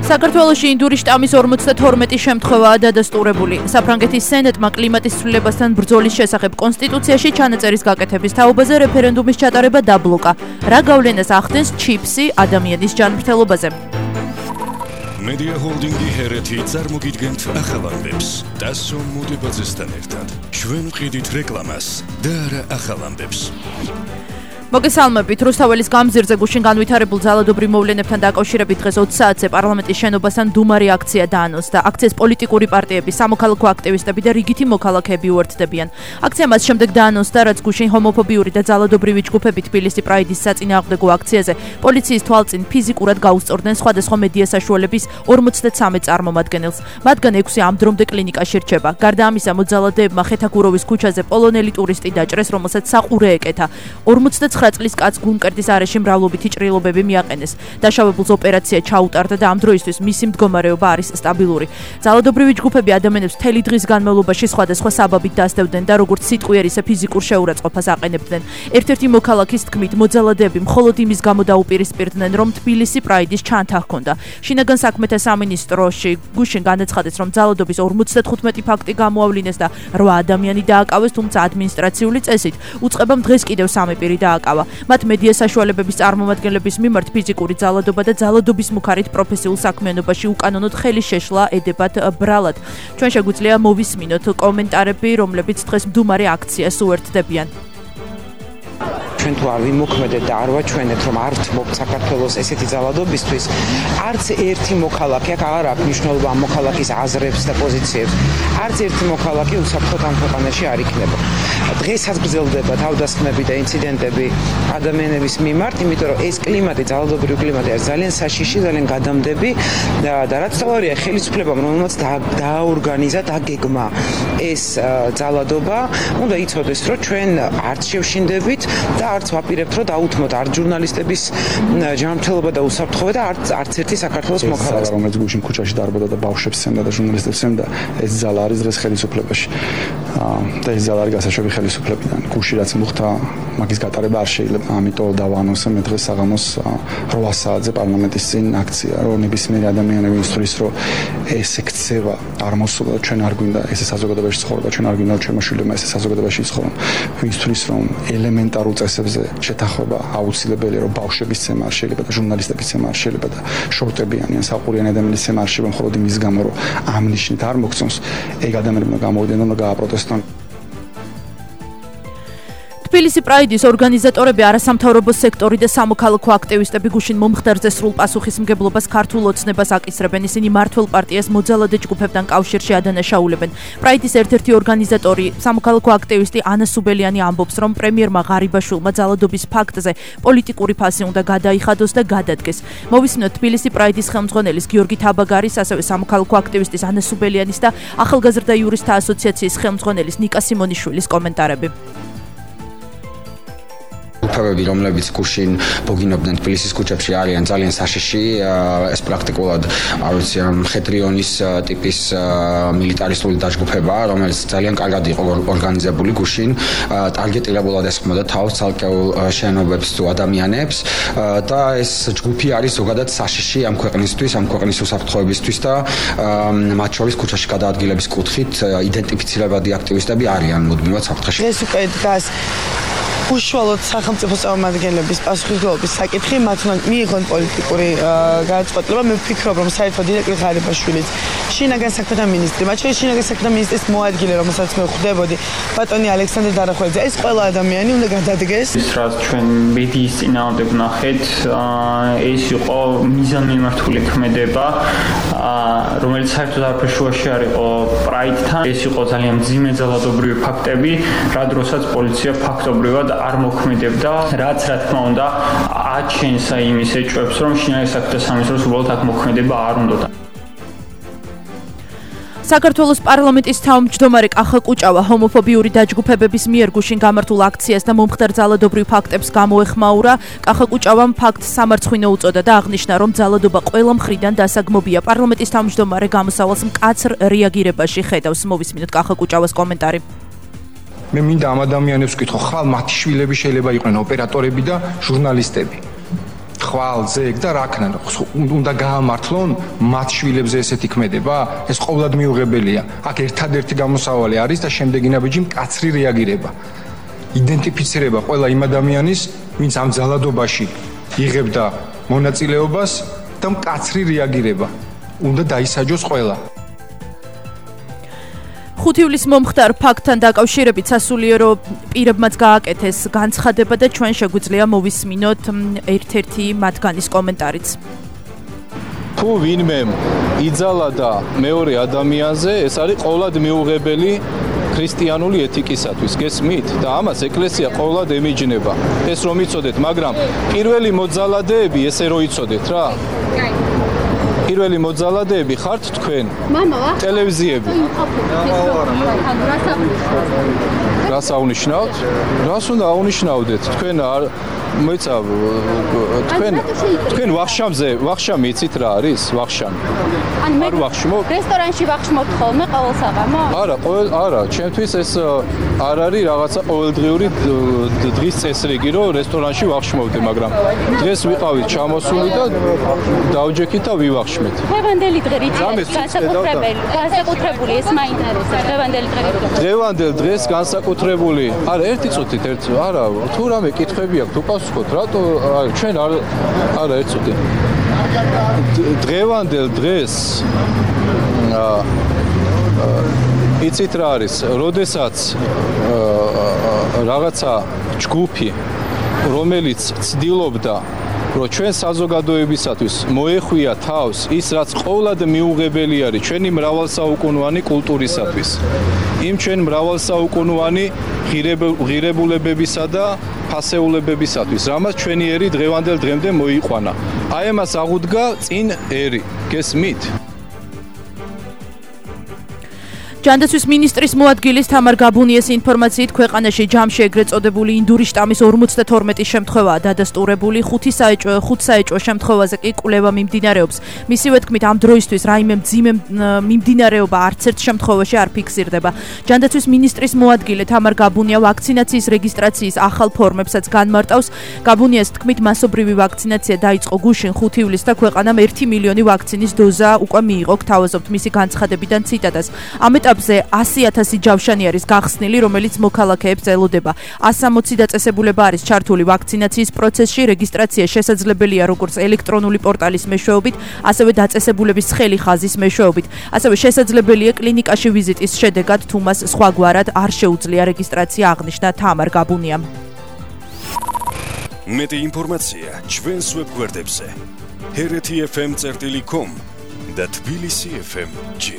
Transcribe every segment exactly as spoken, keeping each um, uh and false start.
საქართველოში ინდური შტამის ორმოცდათორმეტი შემთხვევაა დადასტურებული. საფრანგეთის სენატმა კლიმატის ცვლილებასთან ბრძოლის შესახებ კონსტიტუციაში ჩანაწერის გაკეთების თაობაზე რეფერენდუმის ჩატარება დაბლოკა. რა გავლენას ახდენს ჩიპსი ადამიანის ჯანმრთელობაზე? Media Holding-ი ჰერეთი წარმოგიდგენთ ახალ ამბებს. დასო მოდებაძესთან ერთად. ჩვენ ვყიდით რეკლამას და არა ახალ ამბებს. მოგესალმებით. რუსთაველის გამზირზე გუშინ განვითარებულ ძალადობრივ მოვლენებთან დაკავშირებით დღეს ოცი საათზე პარლამენტის შენობასთან დუმარი აქცია დაანონსდა. აქციას პოლიტიკური პარტიები, სამოქალაქო აქტივისტები და რიგითი მოქალაქეები უერთდებიან. აქცია მას შემდეგ დაანონსდა, რაც გუშინ ჰომოფობიური და ძალადობრივი ჯგუფები თბილისი პრაიდის საწინააღმდეგო აქციაზე პოლიციის თვალწინ ფიზიკურად გაუსწორდნენ სხვადასხვა მედია საშუალების ორმოცდათრამეტ წარმომადგენელს. მათგან ექვსი ამ დრომდე კლინიკაში რჩება. გარდა ამისა, მოძალადეებმა ხეთაგუროვის ქუჩაზე პოლონელი ტურისტი დაჭრეს, რომელსაც საყურე ეკეთა. ორმოცდათვრამეტ წლის კაცს გუნკერტის არეში მრავლობითი ჭრილობები მიაყენეს. დაშავებულს ოპერაცია ჩაუტარდა და ამ დროისთვის მისი მდგომარეობა არის სტაბილური. ძალადობრივი ჯგუფები ადამიანებს მთელი დღის განმავლობაში სხვადასხვა საბაბით დასდევდნენ და როგორც სიტყვიერ ისე ფიზიკურ შეურაცხყოფას აყენებდნენ. ერთ-ერთი მოქალაქის თქმით, მოძალადეები მხოლოდ იმის გამო დაუპირისპირდნენ, რომ თბილისი პრაიდის ჩანთა ჰქონდა. შინაგან საქმეთა სამინისტროში გუშინ განაცხადეს, რომ ძალადობის ორმოცდათხუთმეტი ფაქტი გამოავლინეს და რვა ადამიანი დააკავეს, თუმცა ადმინისტრაციული წესით უწყებამ დღეს კიდევ სამი პირი დააკავეს. მათ მედია საშუალებების წარმომადგენლების მიმართ ფიზიკური ძალადობა და ძალადობის მუქარით პროფესიულ საქმიანობაში უკანონოდ ხელის შეშლა ედებათ ბრალად. ჩვენ შეგვიძლია მოვისმინოთ კომენტარები, რომლებიც დღეს მდუმარე აქციას უერთდებიან. ჩვენ თუ არ ვიმოქმედეთ და არ ვაჩვენეთ, რომ არ ვთმობთ საქართველოს ესეთი ძალადობისთვის, არც ერთი მოქალაქე აქ აღარ აქვს მნიშვნელობა ამ მოქალაქის აზრებს და პოზიციებს. არც ერთი მოქალაქე უსაფრთხოდ ამ ქვეყანაში არ იქნება. დღესაც გრძელდება თავდასხმები და ინციდენტები ადამიანების მიმართ, იმიტომ რომ ეს კლიმატი, ძალადობრივი კლიმატი არის ძალიან საშიში, ძალიან გადამდები და, და რაც თავარია ხელისუფლებამ, რომელმაც დააორგანიზა, დაგეგმა ეს ძალადობა, უნდა იცოდეს, რომ ჩვენ არც შევშინდებით და არც ვაპირებთ, რომ დაუთმოთ არც ჟურნალისტების ჯანმრთელობა და უსაფრთხოება და არც არც ერთი საქართველოს მოქალაქე, რომელიც გუშინ ქუჩაში დარბოდა და ბავშვებს სცემდა და ჟურნალისტებს სცემდა, ეს ძალა არის დღეს ხელისუფლებაში. და ეს ძალა არის გასაშვები ხელისუფლებიდან. გუში რაც მოხდა, მაგის გატარება არ შეიძლება. ამიტომ დავაანონსე მე დღეს საღამოს რვა საათზე პარლამენტის წინ აქცია, რომ ნებისმიერი ადამიანი ვინცთვის რომ ეს ექცევა არ მოსულა, ჩვენ არ გვინდა ეს საზოგადოებაში ცხოვრება, ჩვენ არ გვინდა ჩვენმა შვილებმა ეს საზოგადოებაში ცხოვრონ. ვინცთვის რომ ელემენტარულ წესებზე შეთანხმება აუცილებელია, რომ ბავშვების ცემა არ შეიძლება და ჟურნალისტების ცემა არ შეიძლება და შორტებიანი ან საყურიანი ადამიანის ცემა არ შეიძლება მხოლოდ იმის გამო, რომ ამ ნიშნით არ მოგწონს, ეგ ადამიანებმა გამოვიდნენ და გააპროტესტონ. თბილისი პრაიდის ორგანიზატორები, არასამთავრობო სექტორი და სამოქალაქო აქტივისტები გუშინ მომხდარზე სრულ პასუხისმგებლობას ქართულ ოცნებას აკისრებენ. ისინი მმართველ პარტიას მოძალადე ჯგუფებთან კავშირში ადანაშაულებენ. პრაიდის ერთ-ერთი ორგანიზატორი, სამოქალაქო აქტივისტი ანა სუბელიანი ამბობს, რომ პრემიერმა ღარიბაშვილმა ძალადობის ფაქტზე პოლიტიკური ფასი უნდა გადაიხადოს და გადადგეს. მოვისმინოთ თბილისი პრაიდის ხელმძღვანელის გიორგი თაბაგარის, ასევე სამოქალაქო აქტივისტის ანა სუბელიანის და ახალგაზრდა იურისტთა ასოციაციის ხელმძღვანელის ნიკა სიმონიშვილის კომენტარები. ჯგუფები, რომლებიც გუშინ ბოგინობდნენ თბილისის ქუჩებში, არიან ძალიან საშიში. ეს პრაქტიკულად, არ ვიცი, მხედრიონის ტიპის მილიტარისტული დაჯგუფებაა, რომელიც ძალიან კარგად იყო ორგანიზებული გუშინ. ტარგეტირებულად ესხმოდა თავს ცალკეულ შენობებს თუ ადამიანებს და ეს ჯგუფი არის ზოგადად საშიში ამ ქვეყნისთვის, ამ ქვეყნის უსაფრთხოებისთვის და მათ შორის ქუჩაში გადაადგილების კუთხით იდენტიფიცირებადი აქტივისტები არიან მუდმივად საფრთხეში. ეს უკვე დგას უშუალოდ სახელმწიფო წარმომადგენლების პასუხისმგებლობის საკითხი, მათ უნდა მიიღონ პოლიტიკური გადაწყვეტილება. მე ვფიქრობ, რომ საერთოდ ირაკლი ღარიბაშვილიც, შინაგან საქმეთა მინისტრი, მათ შორის შინაგან საქმეთა მინისტრის მოადგილე, რომელსაც მე ვხვდებოდი, ბატონი ალექსანდრე დარახვეძე, ეს ყველა ადამიანი უნდა გადადგეს. ის რაც ჩვენ მედიის წინააღმდეგ ვნახეთ, ეს იყო მიზანმიმართული ქმედება, რომელიც საერთოდ არაფერ შუაში არ იყო პრაიდთან. ეს იყო ძალიან მძიმე ძალადობრივი ფაქტები, რა დროსაც პოლიცია ფაქტობრივად არ მოქმედებდა, რაც რა თქმა უნდა აჩენს იმის ეჭვებს, რომ შინაგან საქმეთა სამინისტროს უბრალოდ აქ მოქმედება არ უნდოდა. საქართველოს პარლამენტის თავმჯდომარე კახა კუჭავა ჰომოფობიური დაჯგუფებების მიერ გუშინ გამართულ აქციას და მომხდარ ძალადობრივ ფაქტებს გამოეხმაურა. კახა კუჭავამ ფაქტს სამარცხვინო უწოდა და აღნიშნა, რომ ძალადობა ყველა მხრიდან დასაგმობია. პარლამენტის თავმჯდომარე გამოსავალს მკაცრ რეაგირებაში ხედავს. მოვისმინოთ კახა კუჭავას კომენტარი. მე მინდა ამ ადამიანებს ვკითხო, ხალ მათი შვილები შეიძლება იყვნენ ოპერატორები და ჟურნალისტები. ხვალ ზეგ და რა ქნან უნდა გაამართლონ მათ შვილებზე ესეთი ქმედება ეს ყოვლად მიუღებელია აქ ერთადერთი გამოსავალი არის და შემდეგი ნაბიჯი მკაცრი რეაგირება იდენტიფიცირება ყველა იმ ადამიანის ვინც ამ ძალადობაში იღებდა მონაწილეობას და მკაცრი რეაგირება უნდა დაისაჯოს ყველა ხუთი ივლისს მომხდარ ფაქტთან დაკავშირებით სასულიერო პირებმაც გააკეთეს განცხადება და ჩვენ შეგვიძლია მოვისმინოთ ერთ-ერთი მათგანის კომენტარიც. თუ ვინმე იძალა და მეორე ადამიანზე ეს არის ყოვლად მიუღებელი ქრისტიანული ეთიკისათვის გესმით და ამას ეკლესია ყოვლად ემიჯნება ეს რომ იცოდეთ მაგრამ პირველი მოძალადეები ესე რო იცოდეთ რა პირველი მოძალადეები ხართ თქვენ ტელევიზიები რას აუნიშნავთ რას უნდა აუნიშნავდეთ თქვენ არ მოიცა თქვენ თქვენ ვახშამზე ვახშამი იცით რა არის ვახშამი ან მე რესტორანში ვახშმობთ ხოლმე ყოველ საღამოს არა ყოველ არა ჩემთვის ეს არ არის რაღაცა ყოველდღიური დღის წესრიგი რომ რესტორანში ვახშმობდე მაგრამ დღეს ვიყავით ჩამოსული და დავჯექით და ვივახშმეთ დღევანდელი დღე რითი განსაკუთრებული განსაკუთრებული ეს მაინტერესებს დღევანდელი დღე დღევანდელ დღეს განსაკუთრებული არა ერთი წუთით ერთი არა თუ რამე კითხვები აქვს უპასუხოთ რატო ჩვენ არ არა ერთი წუთი დღევანდელ დღეს იცით რა არის როდესაც რაღაცა ჯგუფი რომელიც ცდილობდა რომ ჩვენ საზოგადოებისათვის მოეხვია თავს ის რაც ყოვლად მიუღებელი არის ჩვენი მრავალსაუკუნოვანი კულტურისათვის იმ ჩვენ მრავალსაუკუნოვანი ღირებულებებისა და ფასეულებებისათვის რამაც ჩვენი ერი დღევანდელ დღემდე მოიყვანა აი ამას აღუდგა წინ ერი გესმით ჯანდაცვის მინისტრის მოადგილის თამარ გაბუნიეს ინფორმაციით ქვეყანაში ჯამში ეგრეთ წოდებული ინდური შტამის ორმოცდათორმეტი შემთხვევაა დადასტურებული, ხუთი საეჭვო ხუთ საეჭვო შემთხვევაზე კი კვლევა მიმდინარეობს. მისივე თქმით, ამ დროისთვის რაიმე მძიმე მიმდინარეობა არც ერთ შემთხვევაში არ ფიქსირდება. ჯანდაცვის მინისტრის მოადგილე თამარ გაბუნია ვაქცინაციის რეგისტრაციის ახალ ფორმებსაც განმარტავს. გაბუნიას თქმით, მასობრივი ვაქცინაცია დაიწყო გუშინ ხუთი ივლისს და ქვეყანამ ერთი მილიონი ვაქცინის დოზა უკვე მიიღო. გთავაზობთ მისი განცხადებიდან ციტატას. ამ ეტაპზე ასი ათასი ჯავშანი არის გახსნილი, რომელიც მოქალაქეებს ელოდება. ას სამოცი დაწესებულება არის ჩართული ვაქცინაციის პროცესში, რეგისტრაცია შესაძლებელია როგორც ელექტრონული პორტალის მეშვეობით, ასევე დაწესებულების ცხელი ხაზის მეშვეობით. ასევე შესაძლებელია კლინიკაში ვიზიტის შედეგად, თუ მას სხვაგვარად არ შეუძლია რეგისტრაცია აღნიშნა თამარ გაბუნიამ. მეტი ინფორმაცია ჩვენს ვებგვერდებზე ჰერეთი ეფ ემ წერტილი კომ და თბილისი ეფ ემ ჯი.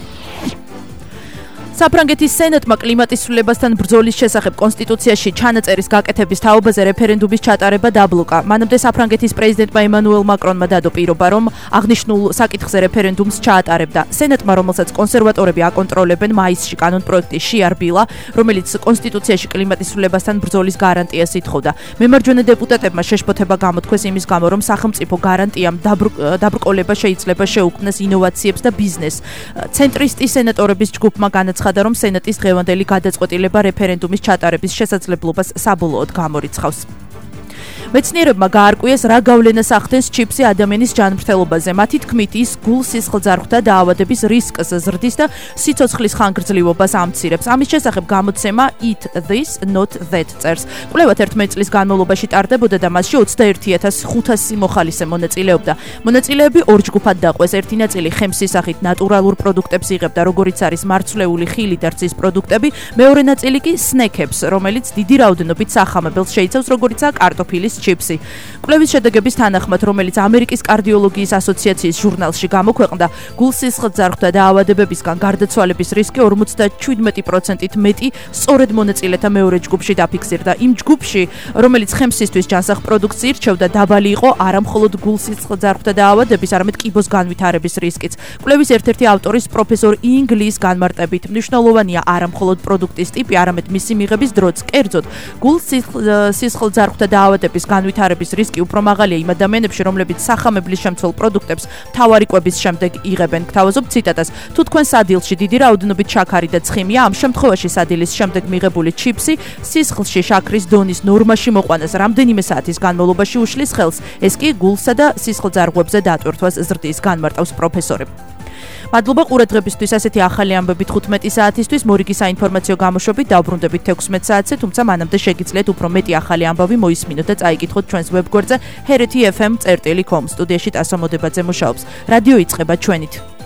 საფრანგეთის სენატმა კლიმატის ცვლილებასთან ბრძოლის შესახებ კონსტიტუციაში ჩანაწერის გაკეთების თაობაზე რეფერენდუმის ჩატარება დაბლოკა. მანამდე საფრანგეთის პრეზიდენტმა ემანუელ მაკრონმა დადო პირობა, რომ აღნიშნულ საკითხზე რეფერენდუმს ჩაატარებდა. სენატმა, რომელსაც კონსერვატორები აკონტროლებენ, მაისში კანონპროექტი შეარბილა, რომელიც კონსტიტუციაში კლიმატის ცვლილებასთან ბრძოლის გარანტიას ითხოვდა. მემარჯვენე დეპუტატებმა შეშფოთება გამოთქვეს იმის გამო, რომ სახელმწიფო გარანტიამ დაბრკოლება შეიძლება შეუქმნას ინოვაციებს და ბიზნესს. ცენტრისტი სენატორების ჯგუფმა განაცხადა რომ სენატის დღევანდელი გადაწყვეტილება რეფერენდუმის ჩატარების შესაძლებლობას საბოლოოდ გამორიცხავს. მეცნიერებმა გაარკვიეს რა გავლენას ახდენს ჩიპსი ადამიანის ჯანმრთელობაზე. მათი თქმით, ის გულ-სისხლძარღვთა დაავადების რისკს ზრდის და სიცოცხლის ხანგრძლივობას ამცირებს. ამის შესახებ გამოცემა Eat This, Not That წერს. კვლევა თერთმეტი წლის განმავლობაში ტარდებოდა და მასში ოცდაერთი ათას ხუთასი მოხალისე მონაწილეობდა. მონაწილეები ორ ჯგუფად დაყვეს. ერთი ნაწილი ხემსისახით ნატურალურ პროდუქტებს იღებდა, როგორიც არის მარცვლეული ხილი და რძის პროდუქტები, მეორე ნაწილი კი სნეკებს, რომელიც დიდი რაოდენობით სახამებელს შეიცავს, როგორიცაა კარტოფილის ჩიპსი. კვლევის შედეგების თანახმად, რომელიც ამერიკის კარდიოლოგიის ასოციაციის ჟურნალში გამოქვეყნდა, გულ-სისხლძარღვთა დაავადებებისგან გარდაცვალების რისკი ორმოცდაშვიდმეტი პროცენტით მეტი სწორედ მონაწილეთა მეორე ჯგუფში დაფიქსირდა. იმ ჯგუფში, რომელიც ხემსისთვის ჯანსაღ პროდუქტს ირჩევდა, დაბალი იყო არა მხოლოდ გულ-სისხლძარღვთა დაავადების, არამედ კიბოს განვითარების რისკიც. კვლევის ერთ-ერთი ავტორის პროფესორ ინგლის განმარტებით, მნიშვნელოვანია არა მხოლოდ პროდუქტის ტიპი, არამედ მისი მიღების დროც. კერძოდ, გულ-სისხლძარღვთა დაავადების მოგების განვითარების რისკი უფრო მაღალია იმ ადამიანებში, რომლებიც სახამებლის შემცველ პროდუქტებს მთავარი კვების შემდეგ იღებენ. გთავაზობ ციტატას. თუ თქვენ სადილში დიდი რაოდენობით შაქარი და ცხიმია, ამ შემთხვევაში სადილის შემდეგ მიღებული ჩიპსი სისხლში შაქრის დონის ნორმაში მოყვანას რამდენიმე საათის განმავლობაში უშლის ხელს. ეს კი გულსა და სისხლძარღვებზე დატვირთვას ზრდის, განმარტავს პროფესორი. მადლობა ყურადღებისთვის. ასეთი ახალი ამბები თხუთმეტი საათისთვის. მორიგი საინფორმაციო გამოშვებით დავბრუნდებით თექვსმეტ საათზე, თუმცა მანამდე შეგიძლიათ უფრო მეტი ახალი ამბავი მოისმინოთ და წაიკითხოთ ჩვენს ვებგვერდზე ჰერეთი ეფ ემ წერტილი კომ. სტუდიაში ტასო მოდებაძე მუშაობს. რადიო იწყება ჩვენით.